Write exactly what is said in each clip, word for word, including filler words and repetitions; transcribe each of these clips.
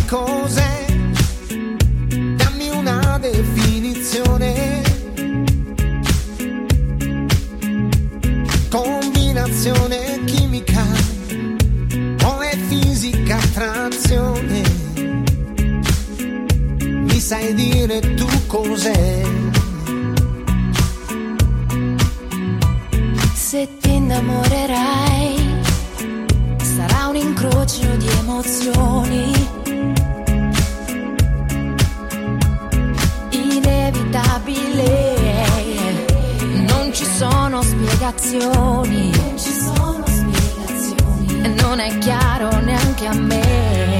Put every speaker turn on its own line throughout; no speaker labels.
cos'è? Dammi una definizione. Combinazione chimica o è fisica attrazione? Mi sai dire tu cos'è?
Se ti innamorerai sarà un incrocio di emozioni inevitabile, non ci sono spiegazioni, non ci sono spiegazioni, e non è chiaro neanche a me.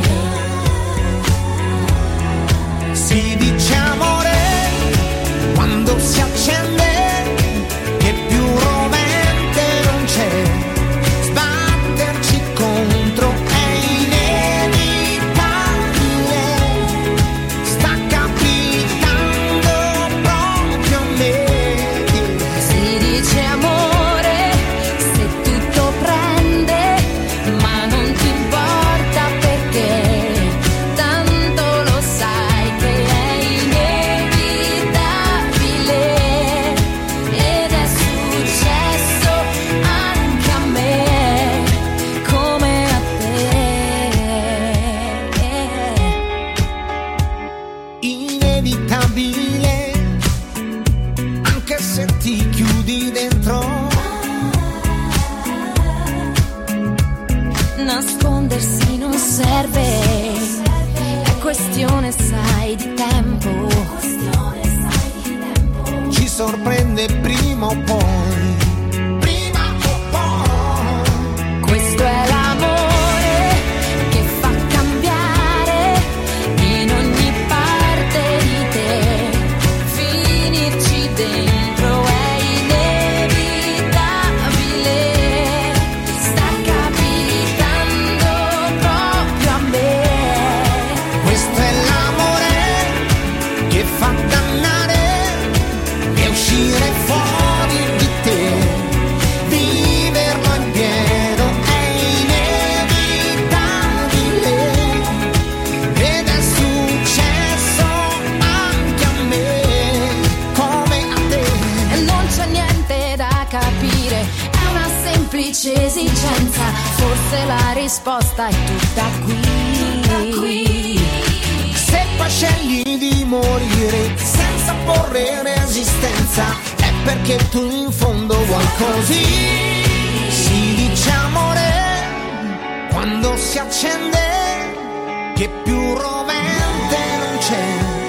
Si dice amore quando si accende, che più rovente non c'è. Sbatterci contro è inevitabile, sta capitando proprio a me.
Si dice amore se tutto prende, ma non ti importa perché tanto lo sai che è inevitabile, ed è successo anche a me come a te.
Inevitabile, anche se ti chiudi dentro.
Nascondersi non serve, è questione, sai, di tempo.
Ci sorprende prima o poi. Prima o poi.
Questo è l'amore che fa cambiare in ogni parte di te. Finirci dentro è inevitabile, sta capitando proprio a me.
Questo è l'amore che fa dannare e uscire fuori di te. Viverlo in pieno è inevitabile, ed è successo anche a me come a te.
E non c'è niente da capire, è una semplice esigenza, forse la risposta è tutta qui.
Se poi scegli di morire senza porre resistenza, è perché tu in fondo vuoi così. Si dice amore quando si accende, che più rovente non c'è.